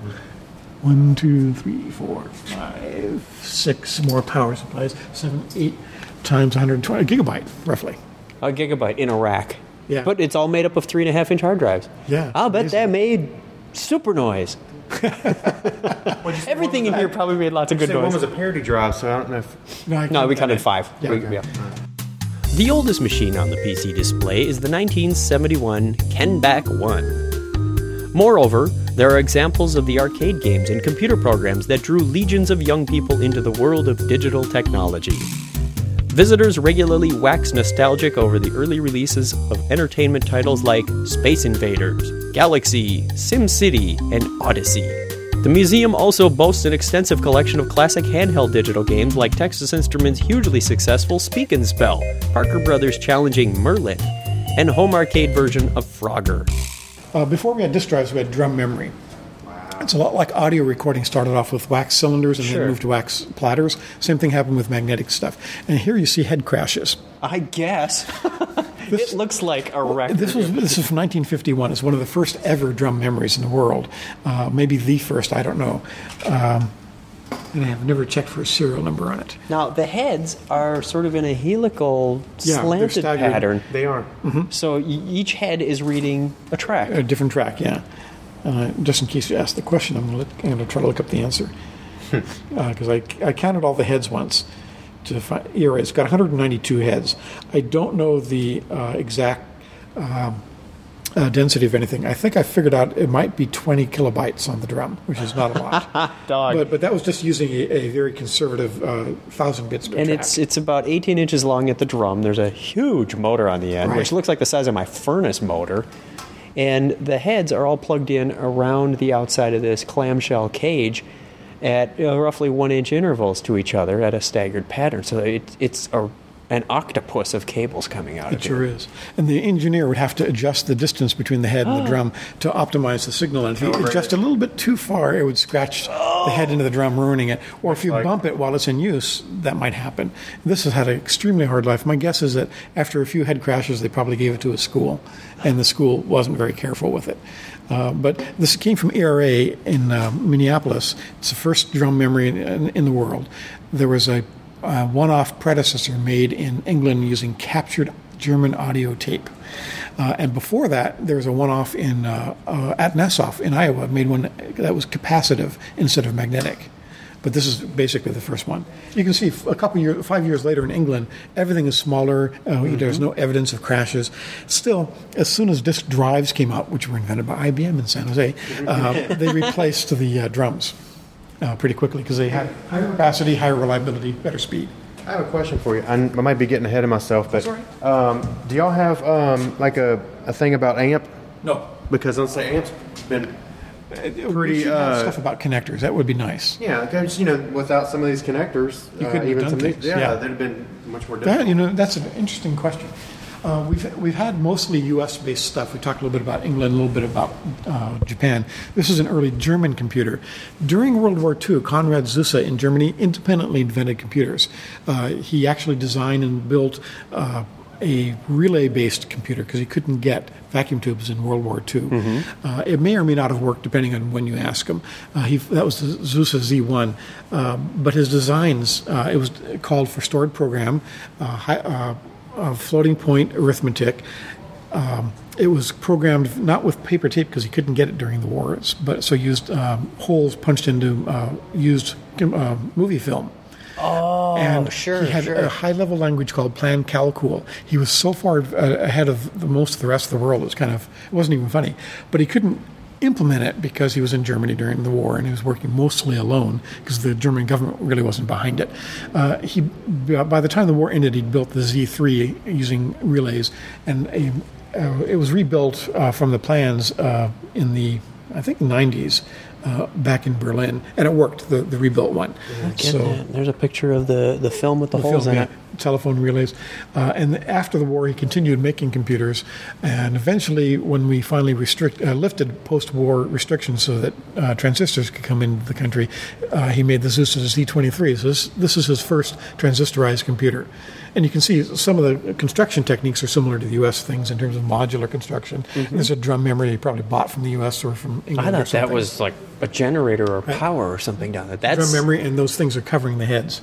Speaker 7: one, two, three, four, five, six more power supplies. Seven, eight times one hundred twenty gigabyte, roughly.
Speaker 6: A gigabyte in a rack.
Speaker 7: Yeah.
Speaker 6: But it's all made up of three and a half inch hard drives.
Speaker 7: Yeah,
Speaker 6: I'll bet
Speaker 7: amazing.
Speaker 6: that made super noise. Everything in here probably made lots of good
Speaker 8: Said one
Speaker 6: noise.
Speaker 8: was a parity drive, so I don't know if.
Speaker 7: I
Speaker 6: No, we
Speaker 7: count
Speaker 6: counted
Speaker 7: that.
Speaker 6: five.
Speaker 7: Yeah,
Speaker 6: We-
Speaker 7: okay.
Speaker 6: The oldest machine on the P C display is the nineteen seventy-one Kenback one. Moreover, there are examples of the arcade games and computer programs that drew legions of young people into the world of digital technology. Visitors regularly wax nostalgic over the early releases of entertainment titles like Space Invaders, Galaxy, SimCity, and Odyssey. The museum also boasts an extensive collection of classic handheld digital games like Texas Instruments' hugely successful Speak and Spell, Parker Brothers' challenging Merlin, and home arcade version of Frogger.
Speaker 7: Uh, before we had disk drives, we had drum memory. It's a lot like audio recording started off with wax cylinders and
Speaker 6: Sure.
Speaker 7: then moved to wax platters. Same thing happened with magnetic stuff. And here you see head crashes.
Speaker 6: I guess. It looks like a record.
Speaker 7: This was this is from nineteen fifty-one. It's one of the first ever drum memories in the world. Uh, maybe the first. I don't know. Um, and I have never checked for a serial number on it.
Speaker 6: Now, the heads are sort of in a helical,
Speaker 7: Yeah, they're
Speaker 6: slanted
Speaker 7: staggered.
Speaker 6: pattern.
Speaker 8: They are.
Speaker 6: So y- each head is reading a track.
Speaker 7: A different track, yeah. Uh, just in case you ask the question, I'm going to I'm to try to look up the answer because I I counted all the heads once to find. Here it's got one hundred ninety-two heads. I don't know the uh, exact um, uh, density of anything. I think I figured out it might be twenty kilobytes on the drum, which is not a lot.
Speaker 6: Dog.
Speaker 7: But but that was just using a, a very conservative uh, thousand bits per
Speaker 6: And
Speaker 7: track.
Speaker 6: it's it's about eighteen inches long at the drum. There's a huge motor on the end,
Speaker 7: Right.
Speaker 6: which looks like the size of my furnace motor. And the heads are all plugged in around the outside of this clamshell cage at uh, roughly one inch intervals to each other at a staggered pattern. So it, it's a, an octopus of cables coming out
Speaker 7: It
Speaker 6: of
Speaker 7: sure
Speaker 6: it.
Speaker 7: is. And the engineer would have to adjust the distance between the head and the drum to optimize the signal. And if you adjust a little bit too far, it would scratch the head into the drum, ruining it. Or if you
Speaker 8: like-
Speaker 7: bump it while it's in use, that might happen. This has had an extremely hard life. My guess is that after a few head crashes, they probably gave it to a school, and the school wasn't very careful with it. Uh, but this came from E R A in uh, Minneapolis. It's the first drum memory in, in, in the world. There was a uh, one-off predecessor made in England using captured German audio tape. Uh, and before that, there was a one-off in uh, uh, at Nassau in Iowa, made one that was capacitive instead of magnetic. But this is basically the first one. You can see f- a couple years, five years later in England, everything is smaller. Uh, There's no evidence of crashes. Still, as soon as disk drives came out, which were invented by I B M in San Jose, uh, they replaced the uh, drums uh, pretty quickly because they had higher capacity, higher reliability, better speed.
Speaker 8: I have a question for you. I, I might be getting ahead of myself, but um, do y'all have um, like a, a thing about amp?
Speaker 7: No.
Speaker 8: Because let's say amp's been
Speaker 7: Pretty
Speaker 8: pretty. Uh,
Speaker 7: stuff about connectors. That would be nice.
Speaker 8: yeah, because you know, without some of these connectors,
Speaker 7: You
Speaker 8: uh,
Speaker 7: couldn't have
Speaker 8: even
Speaker 7: done
Speaker 8: some of these,
Speaker 7: things,
Speaker 8: yeah,
Speaker 7: yeah.
Speaker 8: they'd have been much more difficult.
Speaker 7: That, you know, that's an interesting question. Uh, we've we've had mostly U S based stuff. We talked a little bit about England, a little bit about uh, Japan. This is an early German computer. During World War Two, Konrad Zuse in Germany independently invented computers. Uh, he actually designed and built uh, a relay-based computer because he couldn't get vacuum tubes in World War Two. Uh, it may or may not have worked depending on when you ask him. Uh, he, that was the Zuse Z one. Uh, but his designs, uh, it was called for stored program, uh, high, uh, uh, floating point arithmetic. Um, it was programmed not with paper tape because he couldn't get it during the war, but so used um, holes punched into uh, used uh, movie film.
Speaker 6: Oh,
Speaker 7: And
Speaker 6: sure,
Speaker 7: he had
Speaker 6: sure.
Speaker 7: a high-level language called Plan Calcul. He was so far uh, ahead of the, most of the rest of the world. It was kind of it wasn't even funny. But he couldn't implement it because he was in Germany during the war and he was working mostly alone because the German government really wasn't behind it. Uh, he by the time the war ended, he'd built the Z three using relays, and a, uh, it was rebuilt uh, from the plans uh, in the I think nineties. Uh, back in Berlin, and it worked, the, the rebuilt one.
Speaker 6: Get that. There's a picture of the, the film with the,
Speaker 7: the
Speaker 6: holes
Speaker 7: film,
Speaker 6: in
Speaker 7: yeah,
Speaker 6: it.
Speaker 7: telephone relays. Uh, and after the war, he continued making computers. And eventually, when we finally restrict, uh, lifted post-war restrictions so that uh, transistors could come into the country, uh, he made the Zuse Z twenty-three. So this, this is his first transistorized computer. And you can see some of the construction techniques are similar to the U S things in terms of modular construction. Mm-hmm. There's a drum memory he probably bought from the U S or from England.
Speaker 6: I
Speaker 7: or
Speaker 6: thought that
Speaker 7: something.
Speaker 6: was like a generator or power or something down there. That's
Speaker 7: drum memory, and those things are covering the heads.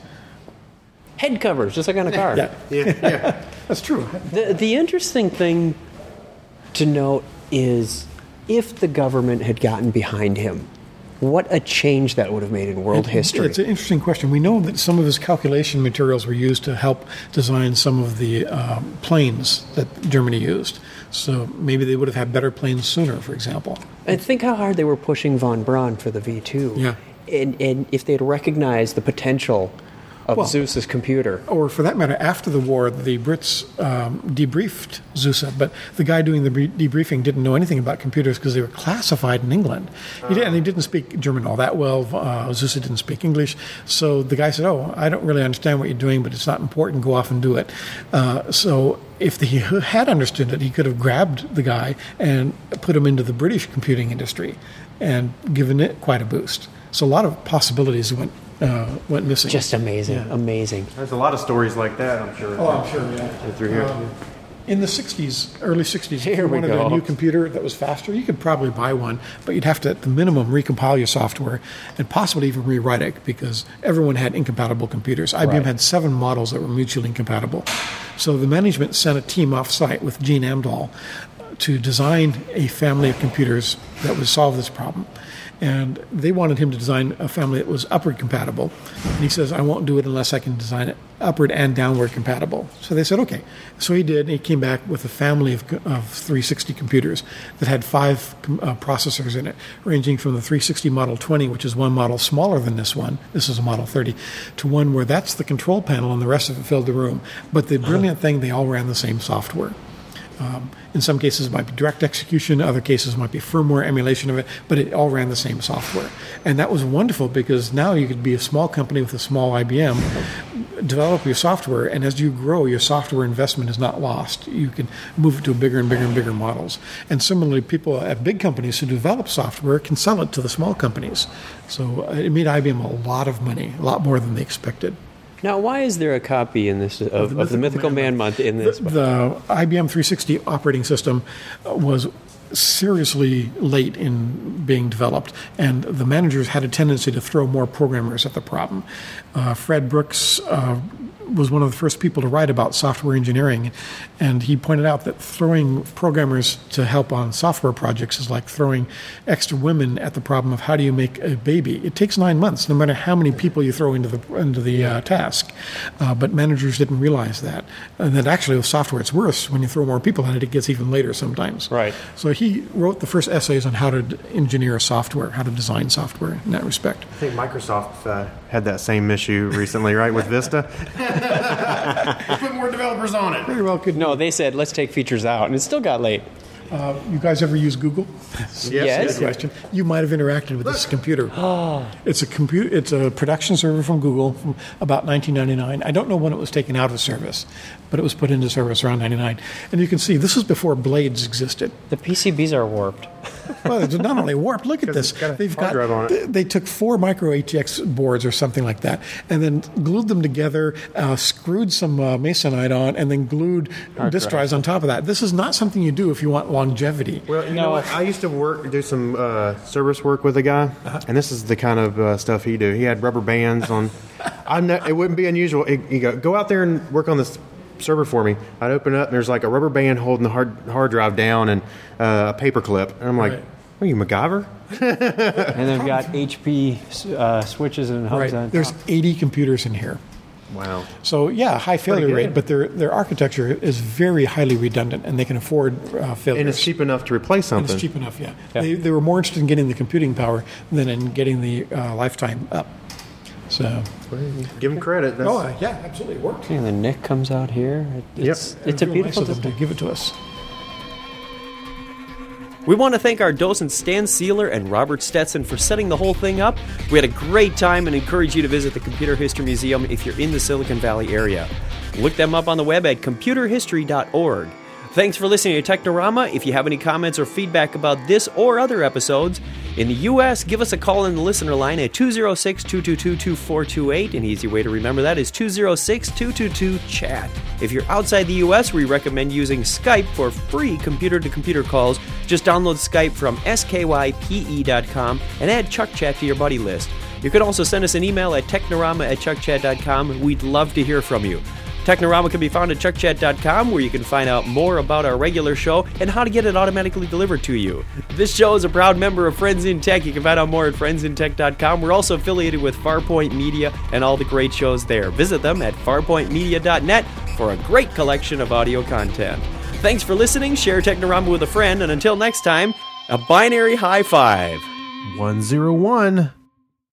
Speaker 6: head covers, just like on a car.
Speaker 7: Yeah,
Speaker 8: Yeah, yeah.
Speaker 7: that's true.
Speaker 6: The, the interesting thing to note is if the government had gotten behind him, what a change that would have made in world
Speaker 7: It-
Speaker 6: history.
Speaker 7: It's an interesting question. We know that some of his calculation materials were used to help design some of the um, planes that Germany used. So maybe they would have had better planes sooner, for example.
Speaker 6: And think how hard they were pushing von Braun for the V two.
Speaker 7: Yeah.
Speaker 6: And, and if they'd recognized the potential of
Speaker 7: Well-
Speaker 6: Zeus's computer.
Speaker 7: Or for that matter, after the war, the Brits um, debriefed Zuse, but the guy doing the bre- debriefing didn't know anything about computers because they were classified in England. He did, and he didn't speak German all that well. Uh, Zuse didn't speak English. So the guy said, oh, I don't really understand what you're doing, but it's not important. Go off and do it. Uh, so if he had understood it, he could have grabbed the guy and put him into the British computing industry. and given it quite a boost. So a lot of possibilities went uh, went missing.
Speaker 6: Just amazing,
Speaker 7: Yeah.
Speaker 6: amazing.
Speaker 8: There's a lot of stories like that, I'm sure.
Speaker 7: Oh, I'm sure, yeah.
Speaker 8: Through here.
Speaker 7: Um, in the sixties, early sixties, if
Speaker 6: Here
Speaker 7: you
Speaker 6: we
Speaker 7: wanted
Speaker 6: go.
Speaker 7: a new computer that was faster, you could probably buy one, but you'd have to, at the minimum, recompile your software and possibly even rewrite it because everyone had incompatible computers. I B M
Speaker 6: Right.
Speaker 7: had seven models that were mutually incompatible. So the management sent a team off-site with Gene Amdahl to design a family of computers that would solve this problem. And they wanted him to design a family that was upward compatible. And he says, I won't do it unless I can design it upward and downward compatible. So they said, okay. So he did, and he came back with a family of, of three sixty computers that had five uh, processors in it, ranging from the three sixty Model twenty, which is one model smaller than this one, this is a Model thirty, to one where that's the control panel and the rest of it filled the room. But the brilliant thing, they all ran the same software. Um, in some cases, it might be direct execution. Other cases might be firmware emulation of it, but it all ran the same software. And that was wonderful because now you could be a small company with a small I B M, develop your software, and as you grow, your software investment is not lost. You can move it to bigger and bigger and bigger models. And similarly, people at big companies who develop software can sell it to the small companies. So uh, it made I B M a lot of money, a lot more than they expected.
Speaker 6: Now, why is there a copy in this of, of the Mythical Man Month in this?
Speaker 7: The, the I B M three sixty operating system uh, was seriously late in being developed, and the managers had a tendency to throw more programmers at the problem. Uh, Fred Brooks uh, was one of the first people to write about software engineering, and he pointed out that throwing programmers to help on software projects is like throwing extra women at the problem of how do you make a baby. It takes nine months, no matter how many people you throw into the into the uh, task. Uh, but managers didn't realize that, and that actually with software it's worse. When you throw more people at it, it gets even later sometimes.
Speaker 6: Right.
Speaker 7: So he wrote the first essays on how to d- engineer software, how to design software in that respect.
Speaker 8: I think Microsoft uh, had that same issue recently, right, with Vista? Put more developers on it.
Speaker 7: Very well could.
Speaker 6: No, they said, let's take features out, and it still got late.
Speaker 7: Uh, you guys ever use Google?
Speaker 6: Yes.
Speaker 7: Good question. You might have interacted with this computer. It's a computer. It's a production server from Google from about nineteen ninety-nine. I don't know when it was taken out of service, but it was put into service around ninety-nine. And you can see this is before blades existed.
Speaker 6: The P C Bs are warped.
Speaker 7: Well, it's not only warped. Look at this.
Speaker 8: it's got a
Speaker 7: They've
Speaker 8: hard
Speaker 7: got.
Speaker 8: drive on it.
Speaker 7: They, they took four micro A T X boards or something like that, and then glued them together, uh, screwed some uh, masonite on, and then glued
Speaker 6: Hard
Speaker 7: disk
Speaker 6: drive.
Speaker 7: drives on top of that. This is not something you do if you want longevity.
Speaker 8: Well, you
Speaker 6: No.
Speaker 8: know what? I used to work, do some uh, service work with a guy, and this is the kind of uh, stuff he do. He had rubber bands on. I'm not, it wouldn't be unusual. He he go, go out there and work on this server for me. I'd open it up, and there's like a rubber band holding the hard hard drive down and uh, a paper clip. And I'm like,
Speaker 7: Right.
Speaker 8: are you MacGyver?
Speaker 6: And they've got H P uh, switches and hubs on
Speaker 7: Right. There's
Speaker 6: top.
Speaker 7: eighty computers in here.
Speaker 8: Wow.
Speaker 7: So yeah, high failure
Speaker 8: good.
Speaker 7: rate, but their their architecture is very highly redundant, and they can afford uh, failures.
Speaker 8: And it's cheap enough to replace
Speaker 7: And
Speaker 8: something.
Speaker 7: it's cheap enough, yeah.
Speaker 6: Yeah.
Speaker 7: They, they were more interested in getting the computing power than in getting the uh, lifetime up. So,
Speaker 8: Give him credit. That's,
Speaker 7: oh uh, yeah, absolutely it worked.
Speaker 6: And the Nick comes out here. It- It's, it's a
Speaker 7: Real
Speaker 6: beautiful
Speaker 7: nice of them
Speaker 6: display.
Speaker 7: to give it to us.
Speaker 6: We want to thank our docents Stan Sealer and Robert Stetson for setting the whole thing up. We had a great time and encourage you to visit the Computer History Museum if you're in the Silicon Valley area. Look them up on the web at computer history dot org. Thanks for listening to Technorama. If you have any comments or feedback about this or other episodes, in the U S, give us a call in the listener line at two oh six, two two two, two four two eight. An easy way to remember that is two oh six, two two two, chat. If you're outside the U S, we recommend using Skype for free computer-to-computer calls. Just download Skype from S K Y P E dot com and add Chuck Chat to your buddy list. You can also send us an email at technorama at chuck chat dot com. We'd love to hear from you. Technorama can be found at chuck chat dot com, where you can find out more about our regular show and how to get it automatically delivered to you. This show is a proud member of Friends in Tech. You can find out more at friends in tech dot com. We're also affiliated with Farpoint Media and all the great shows there. Visit them at farpoint media dot net for a great collection of audio content. Thanks for listening. Share Technorama with a friend, and until next time, a binary high five.
Speaker 8: one oh one.